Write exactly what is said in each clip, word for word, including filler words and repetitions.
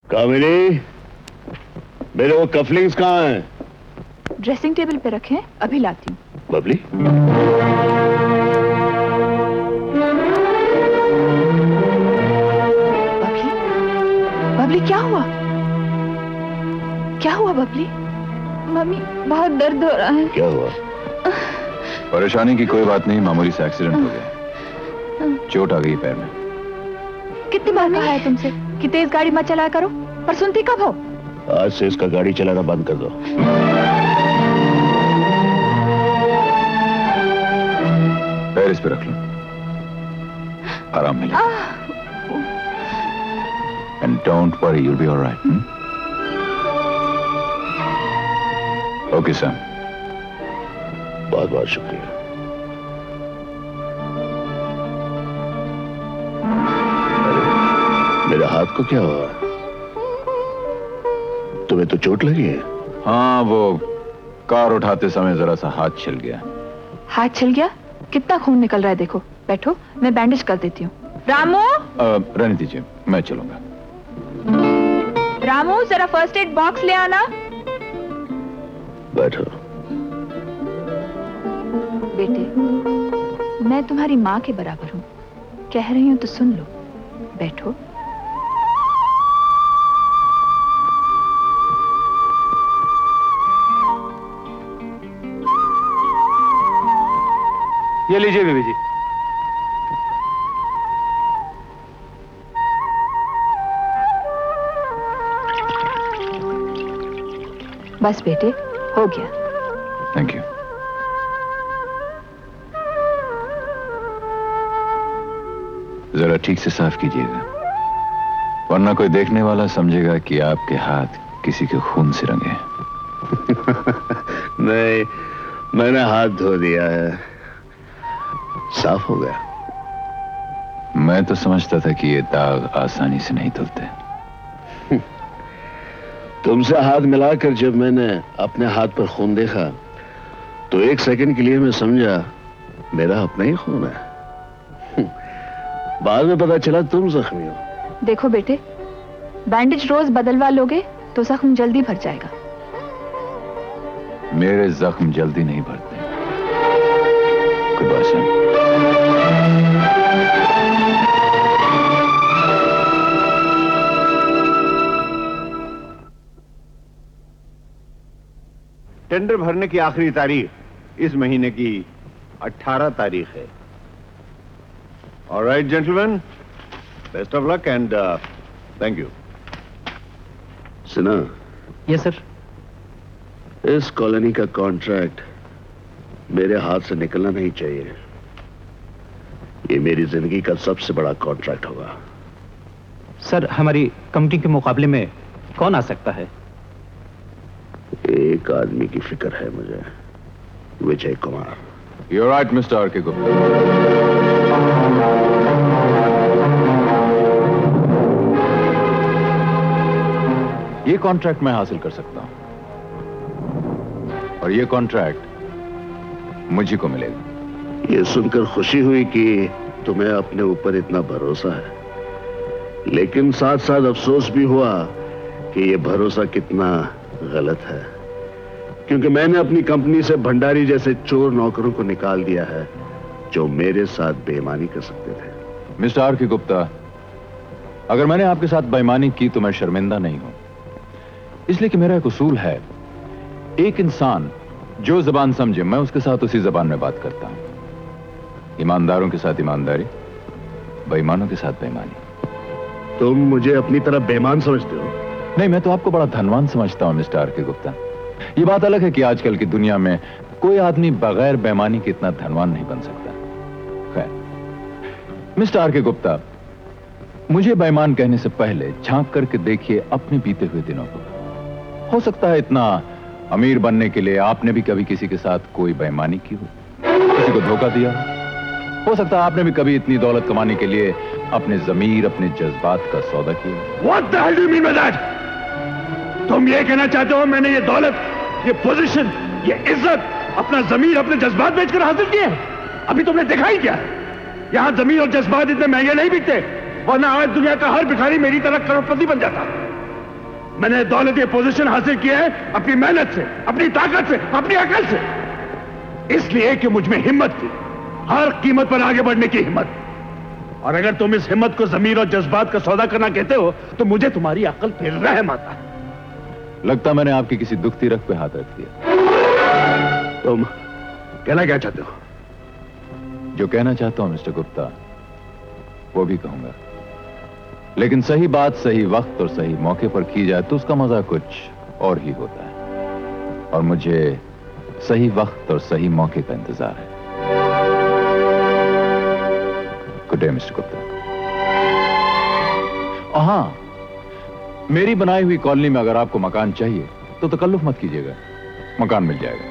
कामिनी, मेरे वो कफलिंग्स कहाँ हैं? ड्रेसिंग टेबल पे रखे हैं, अभी लाती हूँ। बबली, बबली, बबली क्या हुआ? क्या हुआ बबली? मम्मी बहुत दर्द हो रहा है। क्या हुआ? परेशानी की कोई बात नहीं, मामूली से एक्सीडेंट हो गया, चोट आ गई पैर में। कितनी बार कहा है तुमसे कि तेज गाड़ी मत चलाया करो, पर सुनती कब हो? आज से इसका गाड़ी चलाना बंद कर दो। पैर इस पे रख लो, आराम मिलेगा। And don't worry, you'll be all right. Okay sir, बहुत बहुत शुक्रिया। मेरे हाथ को क्या हुआ? तुम्हें तो चोट लगी है। हाँ, वो कार उठाते समय जरा सा हाथ छिल गया। हाथ छिल गया? कितना खून निकल रहा है देखो। बैठो, मैं बैंडेज कर देती हूँ। रामू, रहने दीजिए, मैं चलूंगा। रामू जरा फर्स्ट एड बॉक्स ले आना। बैठो। बेटे, मैं तुम्हारी माँ के बराबर हूँ, कह रही हूँ तो सुन लो। बैठो। ये लीजिए बीबी जी। बस बेटे, हो गया। Thank you. जरा ठीक से साफ कीजिएगा, वरना कोई देखने वाला समझेगा कि आपके हाथ किसी के खून से रंगे हैं। नहीं, मैंने हाथ धो दिया है, साफ हो गया। मैं तो समझता था कि ये दाग आसानी से नहीं धुलते। तुमसे हाथ मिलाकर जब मैंने अपने हाथ पर खून देखा तो एक सेकंड के लिए मैं समझा मेरा अपना ही खून है। बाद में पता चला तुम जख्मी हो। देखो बेटे, बैंडेज रोज बदलवा लोगे तो जख्म जल्दी भर जाएगा। मेरे जख्म जल्दी नहीं भरते। कोई बात नहीं। टेंडर भरने की आखिरी तारीख इस महीने की अठारह तारीख है। Alright gentleman, best of luck and thank you. सुना? Yes sir. इस कॉलोनी का कॉन्ट्रैक्ट मेरे हाथ से निकलना नहीं चाहिए। ये मेरी जिंदगी का सबसे बड़ा कॉन्ट्रैक्ट होगा। सर, हमारी कंपनी के मुकाबले में कौन आ सकता है? एक आदमी की फिक्र है मुझे, Vijay Kumar. You're right, mister R K Gupta. ये कॉन्ट्रैक्ट मैं हासिल कर सकता हूं, और ये कॉन्ट्रैक्ट मुझे को मिलेगा। ये सुनकर खुशी हुई कि तुम्हें अपने ऊपर इतना भरोसा है, लेकिन साथ साथ अफसोस भी हुआ कि ये भरोसा कितना गलत है, क्योंकि मैंने अपनी कंपनी से भंडारी जैसे चोर नौकरों को निकाल दिया है जो मेरे साथ बेईमानी कर सकते थे। मिस्टर आर के गुप्ता, अगर मैंने आपके साथ बेईमानी की तो मैं शर्मिंदा नहीं हूं, इसलिए कि मेरा एक उसूल है, एक इंसान जो जबान समझे मैं उसके साथ उसी जबान में बात करता हूं। ईमानदारों के साथ ईमानदारी, बेईमानों के साथ बेईमानी। तुम मुझे अपनी तरफ बेईमान समझते हो? नहीं, मैं तो आपको बड़ा धनवान समझता हूं मिस्टर आर के गुप्ता। ये बात अलग है कि आजकल की दुनिया में कोई आदमी बगैर बेईमानी के इतना धनवान नहीं बन सकता। खैर, मिस्टर आर के गुप्ता, मुझे बेईमान कहने से पहले झांक करके देखिए अपने बीते हुए दिनों को। हो सकता है इतना अमीर बनने के लिए आपने भी कभी किसी के साथ कोई बेईमानी की हो, किसी को धोखा दिया हो। हो सकता है आपने भी कभी इतनी दौलत कमाने के लिए अपने जमीर, अपने जज्बात का सौदा किया। What the hell do you mean by that? तुम ये कहना चाहते हो मैंने ये दौलत, ये पोजीशन, ये इज्जत अपना जमीर, अपने जज्बात बेचकर हासिल किए? अभी तुमने देखा ही क्या? यहां जमीर और जज्बात इतने महंगे नहीं बिकते, वरना आज दुनिया का हर भिखारी मेरी तरह करोड़पति बन जाता। मैंने दौलत ये पोजीशन हासिल की है अपनी मेहनत से, अपनी ताकत से, अपनी अकल से। इसलिए कि मुझ में हिम्मत थी, हर कीमत पर आगे बढ़ने की हिम्मत। और अगर तुम इस हिम्मत को जमीर और जज्बात का सौदा करना कहते हो तो मुझे तुम्हारी अकल फिर रहम आता है। लगता मैंने आपकी किसी दुख तीरक पे हाथ रख दिया। तुम कहना क्या चाहते हो? जो कहना चाहता हूं मिस्टर गुप्ता वो भी कहूंगा, लेकिन सही बात सही वक्त और सही मौके पर की जाए तो उसका मजा कुछ और ही होता है। और मुझे सही वक्त और सही मौके का इंतजार है। Good day mister Gupta. हाँ, मेरी बनाई हुई कॉलोनी में अगर आपको मकान चाहिए तो तकल्लुफ मत कीजिएगा, मकान मिल जाएगा।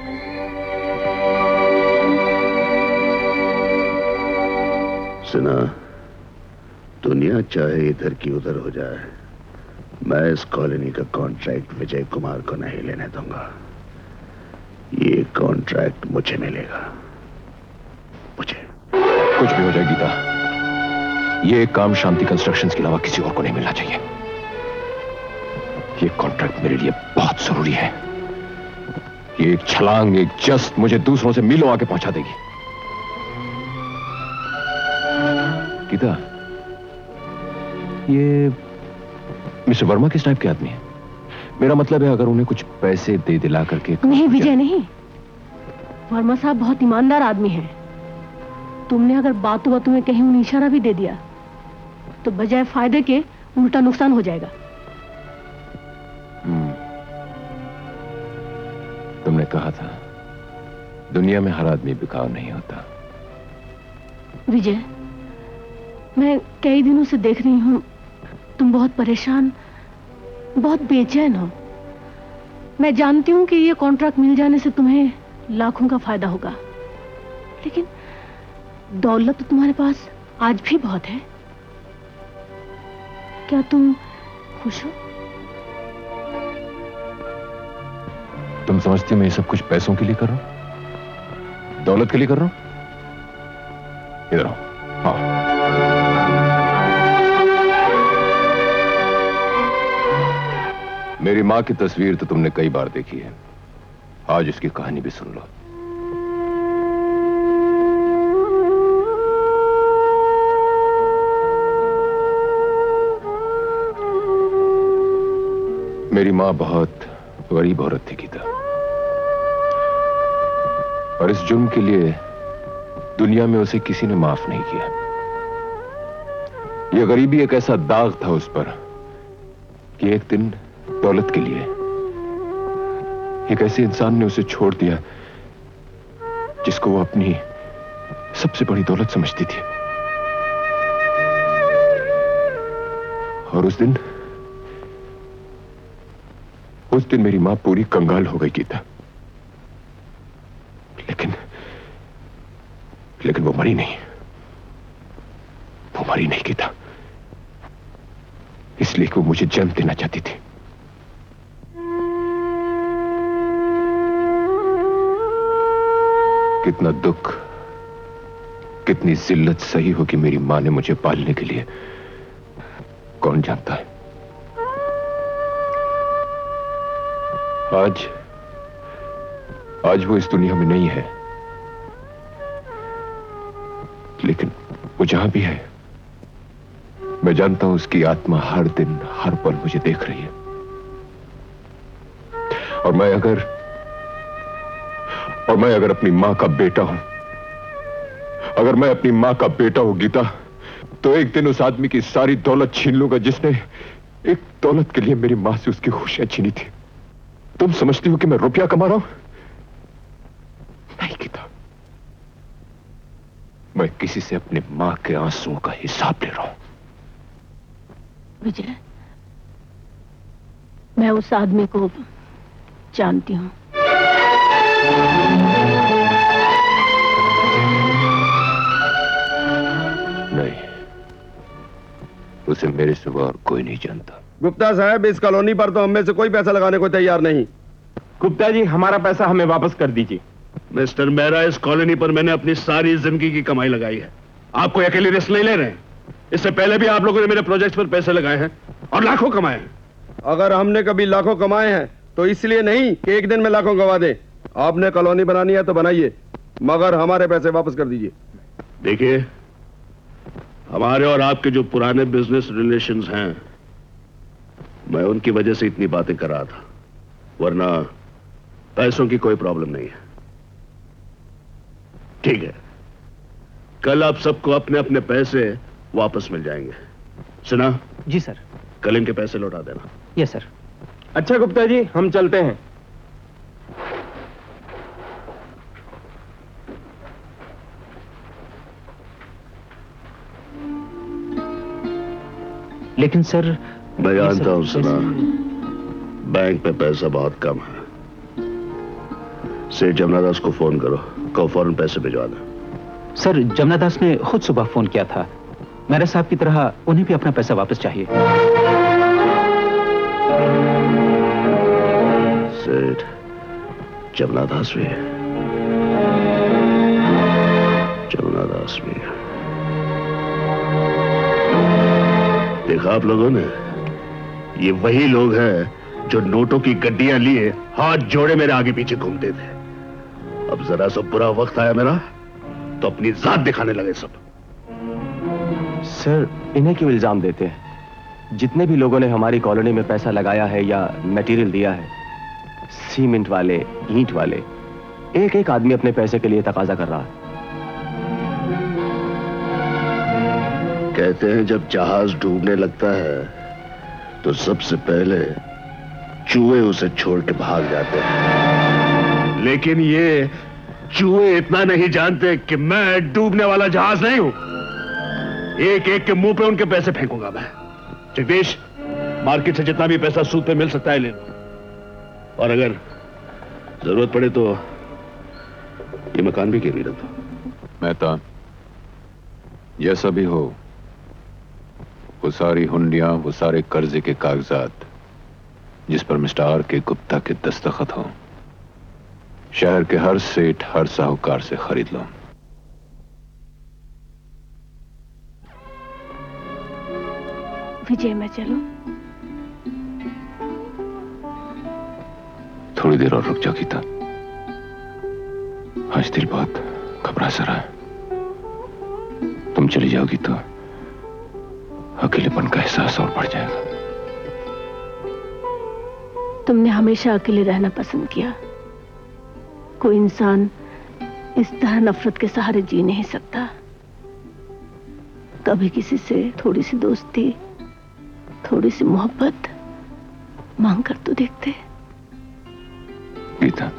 सुना, दुनिया चाहे इधर की उधर हो जाए, मैं इस कॉलोनी का कॉन्ट्रैक्ट विजय कुमार को नहीं लेने दूंगा। ये कॉन्ट्रैक्ट मुझे मिलेगा, मुझे। कुछ भी हो जाए गीता, ये काम शांति कंस्ट्रक्शंस के अलावा किसी और को नहीं मिलना चाहिए। ये कॉन्ट्रैक्ट मेरे लिए बहुत जरूरी है। ये एक छलांग, एक जस्ट मुझे दूसरों से मीलों आगे पहुंचा देगी। गीता, ये मिस्टर वर्मा किस टाइप के आदमी है? मेरा मतलब है अगर उन्हें कुछ पैसे दे दिला करके। नहीं विजय नहीं, वर्मा साहब बहुत ईमानदार आदमी हैं। तुमने अगर बातों बातों में कहीं उन्हें इशारा भी दे दिया तो बजाय फायदे के उल्टा नुकसान हो जाएगा। हम्म, तुमने कहा था दुनिया में हर आदमी बिकाऊ नहीं होता। विजय, मैं कई दिनों से देख रही हूं तुम बहुत परेशान, बहुत बेचैन हो। मैं जानती हूं कि ये कॉन्ट्रैक्ट मिल जाने से तुम्हें लाखों का फायदा होगा, लेकिन दौलत तो तुम्हारे पास आज भी बहुत है। क्या तुम खुश हो? तुम समझती हो मैं ये सब कुछ पैसों के लिए कर रहा हूं, दौलत के लिए कर रहा हूं? इधर आओ। हाँ, मेरी मां की तस्वीर तो तुमने कई बार देखी है, आज इसकी कहानी भी सुन लो। मेरी मां बहुत गरीब औरत थी गीता, और इस जुर्म के लिए दुनिया में उसे किसी ने माफ नहीं किया। यह गरीबी एक ऐसा दाग था उस पर कि एक दिन दौलत के लिए एक ऐसे इंसान ने उसे छोड़ दिया जिसको वो अपनी सबसे बड़ी दौलत समझती थी। और उस दिन उस दिन मेरी मां पूरी कंगाल हो गई गीता, लेकिन लेकिन वो मरी नहीं, वो मरी नहीं गीता, इसलिए कि वो मुझे जन्म देना चाहती थी। कितना दुख, कितनी जिल्लत सही होगी मेरी मां ने मुझे पालने के लिए, कौन जानता है। आज आज वो इस दुनिया में नहीं है, लेकिन वो जहां भी है मैं जानता हूं उसकी आत्मा हर दिन हर पल मुझे देख रही है। और मैं अगर और मैं अगर अपनी मां का बेटा हूं, अगर मैं अपनी मां का बेटा हूं गीता, तो एक दिन उस आदमी की सारी दौलत छीन लूंगा जिसने एक दौलत के लिए मेरी मां से उसकी खुशियां छीनी थी। तुम समझती हो कि मैं रुपया कमा रहा हूं? नहीं गीता, मैं किसी से अपने मां के आंसुओं का हिसाब ले रहा हूं। विजय, मैं उस आदमी को जानती हूं। नहीं, उसे मेरे सिवा और कोई नहीं जानता। गुप्ता साहब, इस कॉलोनी पर तो हम में से कोई पैसा लगाने को तैयार नहीं। गुप्ता जी, हमारा पैसा हमें वापस कर दीजिए। मिस्टर मेहरा, इस कॉलोनी पर मैंने अपनी सारी जिंदगी की कमाई लगाई है। आप कोई अकेले रिस्क नहीं ले रहे हैं। इससे पहले भी आप लोगों ने मेरे प्रोजेक्ट पर पैसे लगाए हैं और लाखों कमाए हैं। अगर हमने कभी लाखों कमाए हैं तो इसलिए नहीं कि एक दिन में लाखों गवा दें। आपने कॉलोनी बनानी है तो बनाइए, मगर हमारे पैसे वापस कर दीजिए। देखिए, हमारे और आपके जो पुराने बिजनेस रिलेशंस हैं, मैं उनकी वजह से इतनी बातें कर रहा था, वरना पैसों की कोई प्रॉब्लम नहीं है। ठीक है, कल आप सबको अपने अपने पैसे वापस मिल जाएंगे। सुना? जी सर। कल इनके पैसे लौटा देना। Yes sir. अच्छा गुप्ता जी, हम चलते हैं। लेकिन सर, मैं जानता हूं सर, सुना, बैंक में पैसा बहुत कम है। सेठ जमनादास को फोन करो, कहो फौरन पैसे भिजवा दे। सर, जमनादास ने खुद सुबह फोन किया था। मेरे साहब की तरह उन्हें भी अपना पैसा वापस चाहिए। सेठ जमनादास भी है, जमनादास भी है। देखा आप लोगों ने, ये वही लोग हैं जो नोटों की गड्डियां लिए हाथ जोड़े मेरे आगे पीछे घूमते थे। अब जरा सा बुरा वक्त आया मेरा तो अपनी जात दिखाने लगे सब। सर, इन्हें क्यों इल्जाम देते हैं? जितने भी लोगों ने हमारी कॉलोनी में पैसा लगाया है या मटेरियल दिया है, सीमेंट वाले, ईंट वाले, एक एक आदमी अपने पैसे के लिए तकाजा कर रहा है। कहते हैं जब जहाज डूबने लगता है तो सबसे पहले चूहे उसे छोड़ के भाग जाते हैं, लेकिन ये चूहे इतना नहीं जानते कि मैं डूबने वाला जहाज नहीं हूं। एक एक के मुंह पे उनके पैसे फेंकूंगा मैं। जगदीश, मार्केट से जितना भी पैसा सूद पे मिल सकता है ले लो, और अगर जरूरत पड़े तो ये मकान भी गिरवी रख दो। मेहता, जैसा भी हो, वो सारी हुंडियां, वो सारे कर्जे के कागजात जिस पर मिस्टर आर के गुप्ता के दस्तखत हो, शहर के हर सेठ, हर साहूकार से खरीद लो। विजय, मैं चलूं? थोड़ी देर और रुक जाओ गीता। आज दिल बहुत घबरा सा रहा है। तुम चली जाओगी तो अकेलेपन का एहसास और बढ़ जाएगा। तुमने हमेशा अकेले रहना पसंद किया। कोई इंसान इस तरह नफरत के सहारे जी नहीं सकता। कभी किसी से थोड़ी सी दोस्ती, थोड़ी सी मोहब्बत मांग कर तो देखते। गीता,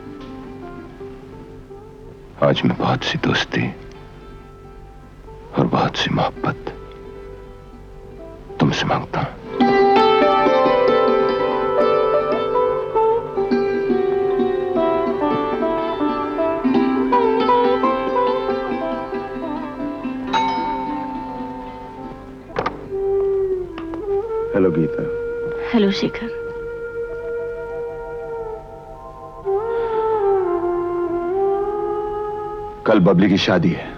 आज मैं बहुत सी दोस्ती और बहुत सी मोहब्बत तुमसे मांगता हूं। हेलो गीता। हेलो शेखर। कल बबली की शादी है।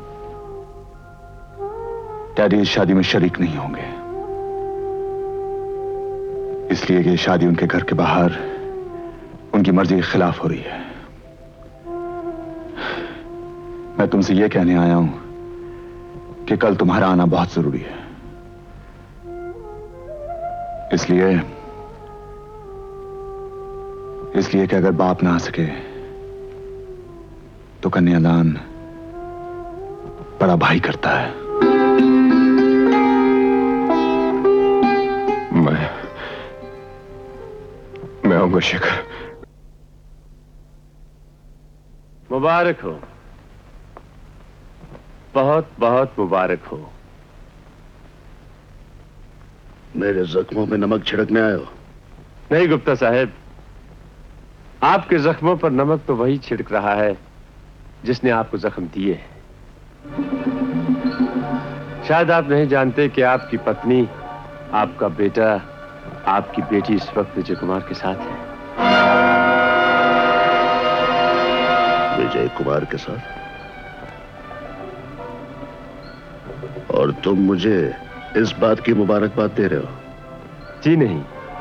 डैडी इस शादी में शरीक नहीं होंगे, इसलिए कि शादी उनके घर के बाहर उनकी मर्जी के खिलाफ हो रही है। मैं तुमसे यह कहने आया हूं कि कल तुम्हारा आना बहुत जरूरी है। इसलिए इसलिए कि अगर बाप ना आ सके तो कन्यादान बड़ा भाई करता है। मैं मैं आऊंगा शेखर। मुबारक हो, बहुत बहुत मुबारक हो। मेरे जख्मों में नमक छिड़कने आए हो? नहीं गुप्ता साहब, आपके जख्मों पर नमक तो वही छिड़क रहा है जिसने आपको जख्म दिए हैं। शायद आप नहीं जानते कि आपकी पत्नी, आपका बेटा, आपकी बेटी इस वक्त विजय कुमार के साथ है। विजय कुमार के साथ? और तुम मुझे इस बात की मुबारकबाद दे रहे हो? जी नहीं,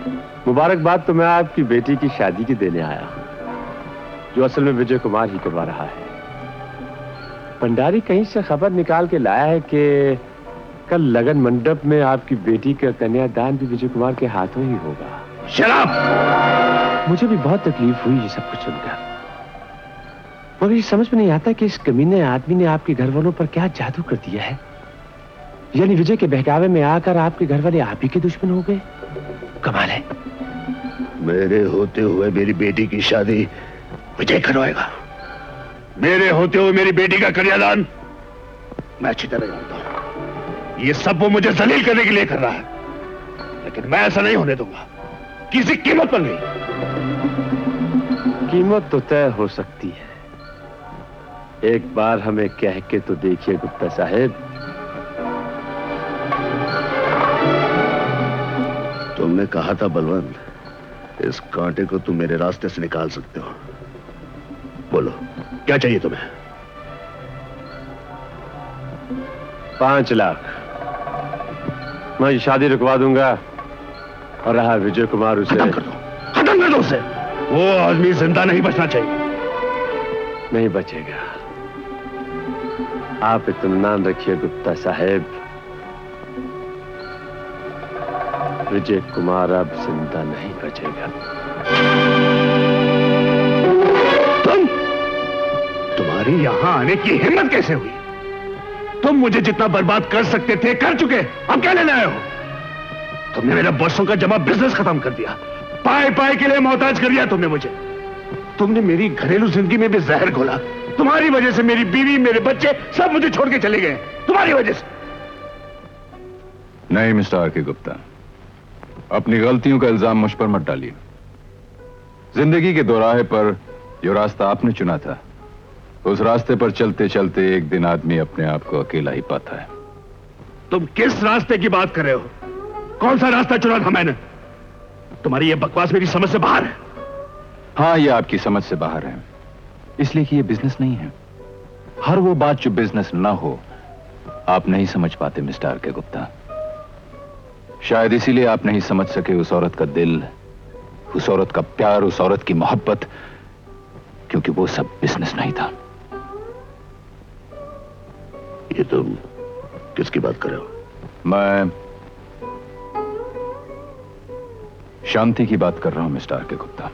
मुबारकबाद तो मैं आपकी बेटी की शादी की देने आया हूं, जो असल में विजय कुमार ही करवा रहा है। भंडारी कहीं से खबर निकाल के लाया है कि कल लगन मंडप में आपकी बेटी का कन्यादान भी विजय कुमार के हाथों ही होगा। शराब! मुझे भी बहुत तकलीफ हुई ये सब कुछ सुनकर, मगर ये समझ में नहीं आता कि इस कमीने आदमी ने आपके घर वालों पर क्या जादू कर दिया है। यानी विजय के बहकावे में आकर आपके घर वाले आप ही के दुश्मन हो गए। कमाल है। मेरे होते हुए मेरी बेटी की शादी विजय करवाएगा। मेरे होते हुए मेरी बेटी का कन्यादान मैं अच्छी तरह जानता हूं। ये सब वो मुझे जलील करने के लिए कर रहा है, लेकिन मैं ऐसा नहीं होने दूंगा, किसी कीमत पर नहीं। कीमत तो तय हो सकती है, एक बार हमें कह के तो देखिए गुप्ता साहब। तुमने कहा था बलवंत, इस कांटे को तुम मेरे रास्ते से निकाल सकते हो। बोलो क्या चाहिए तुम्हें? पांच लाख मैं ये शादी रुकवा दूंगा, और रहा विजय कुमार, उसे खत्म कर दो, खत्म कर दो उसे। वो आदमी जिंदा नहीं बचना चाहिए। नहीं बचेगा। आप इत्मीनान रखिए गुप्ता साहब, विजय कुमार अब जिंदा नहीं बचेगा। तुम तुम्हारी यहां आने की हिम्मत कैसे हुई? तुम मुझे जितना बर्बाद कर सकते थे कर चुके, अब क्या लेने आए हो? तुमने मेरा बरसों का जमा बिजनेस खत्म कर दिया, पाए पाए के लिए मोहताज कर दिया तुमने मुझे। तुमने मेरी घरेलू जिंदगी में भी जहर घोला। तुम्हारी वजह से मेरी बीवी, मेरे बच्चे सब मुझे छोड़ के चले गए, तुम्हारी वजह से। नहीं मिस्टर आर के गुप्ता, अपनी गलतियों का इल्जाम मुझ पर मत डालिए। जिंदगी के दोराहे पर जो रास्ता आपने चुना था, उस रास्ते पर चलते चलते एक दिन आदमी अपने आप को अकेला ही पाता है। तुम किस रास्ते की बात कर रहे हो? कौन सा रास्ता चुना था मैंने? तुम्हारी ये बकवास मेरी समझ से बाहर है। हाँ, ये आपकी समझ से बाहर है, इसलिए कि ये बिजनेस नहीं है। हर वो बात जो बिजनेस ना हो आप नहीं समझ पाते मिस्टर आर के गुप्ता। शायद इसीलिए आप नहीं समझ सके उस औरत का दिल, उस औरत का प्यार, उस औरत की मोहब्बत, क्योंकि वो सब बिजनेस नहीं था। ये तुम किसकी बात कर रहे हो? मैं शांति की बात कर रहा हूं मिस्टर आर के गुप्ता।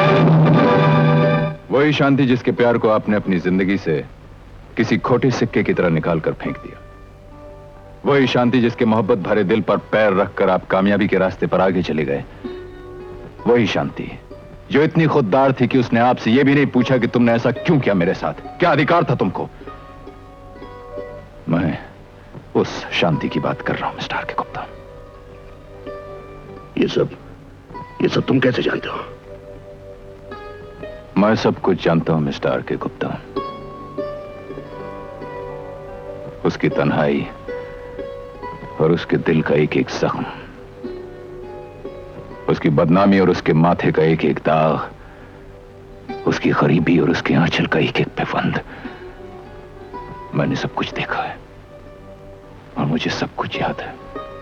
वही शांति जिसके प्यार को आपने अपनी जिंदगी से किसी खोटे सिक्के की तरह निकाल कर फेंक दिया। वही शांति जिसके मोहब्बत भरे दिल पर पैर रखकर आप कामयाबी के रास्ते पर आगे चले गए। वही शांति जो इतनी खुददार थी कि उसने आपसे यह भी नहीं पूछा कि तुमने ऐसा क्यों किया मेरे साथ, क्या अधिकार था तुमको। मैं उस शांति की बात कर रहा हूं मिस्टर आर के गुप्ता। ये सब ये सब तुम कैसे जानते हो? मैं सब कुछ जानता हूं मिस्टर आर के गुप्ता। उसकी तन्हाई और उसके दिल का एक एक जख्म, उसकी बदनामी और उसके माथे का एक एक दाग, उसकी गरीबी और उसके आंचल का एक एक पिफंद, मैंने सब कुछ देखा है और मुझे सब कुछ याद है।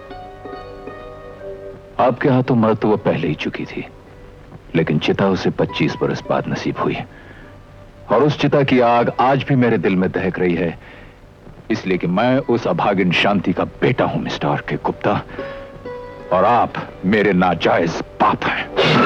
आपके हाथों मौत तो वो पहले ही चुकी थी, लेकिन चिता उसे पच्चीस बरस बाद नसीब हुई, और उस चिता की आग आज भी मेरे दिल में दहक रही है, इसलिए कि मैं उस अभागिन शांति का बेटा हूं मिस्टर आर के गुप्ता, और आप मेरे नाजायज बाप हैं।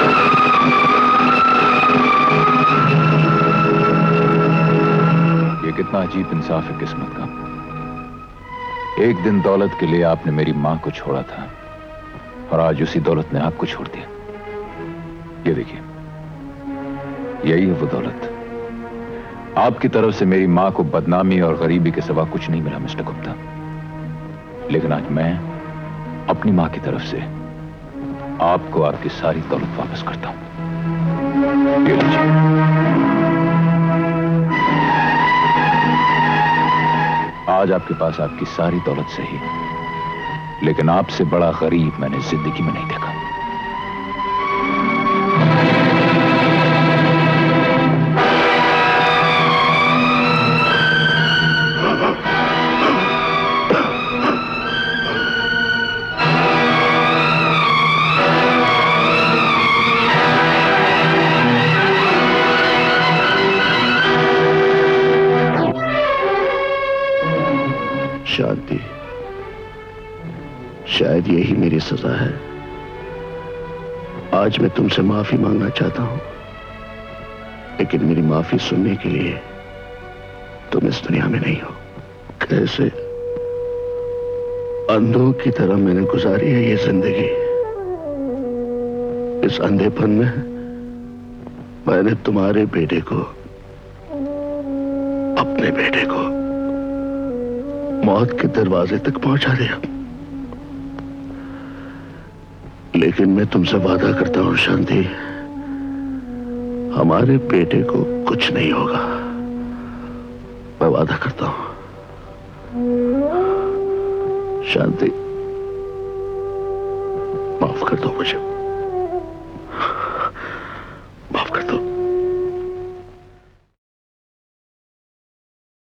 ये कितना अजीब इंसाफ है किस्मत का। एक दिन दौलत के लिए आपने मेरी मां को छोड़ा था, और आज उसी दौलत ने आपको छोड़ दिया। ये देखिए, यही है वो दौलत। आपकी तरफ से मेरी मां को बदनामी और गरीबी के सिवा कुछ नहीं मिला मिस्टर गुप्ता, लेकिन आज मैं अपनी मां की तरफ से आपको आपकी सारी दौलत वापस करता हूं। ये लीजिए। आज आपके पास आपकी सारी दौलत सही, लेकिन आपसे बड़ा गरीब मैंने जिंदगी में नहीं देखा। शायद यही मेरी सजा है। आज मैं तुमसे माफी मांगना चाहता हूं, लेकिन मेरी माफी सुनने के लिए तुम इस दुनिया में नहीं हो। कैसे अंधों की तरह मैंने गुजारी है ये जिंदगी। इस अंधेपन में मैंने तुम्हारे बेटे को, अपने बेटे को मौत के दरवाजे तक पहुंचा दिया। लेकिन मैं तुमसे वादा करता हूं शांति, हमारे बेटे को कुछ नहीं होगा। मैं वादा करता हूं। शांति, माफ कर दो मुझे, माफ कर दो।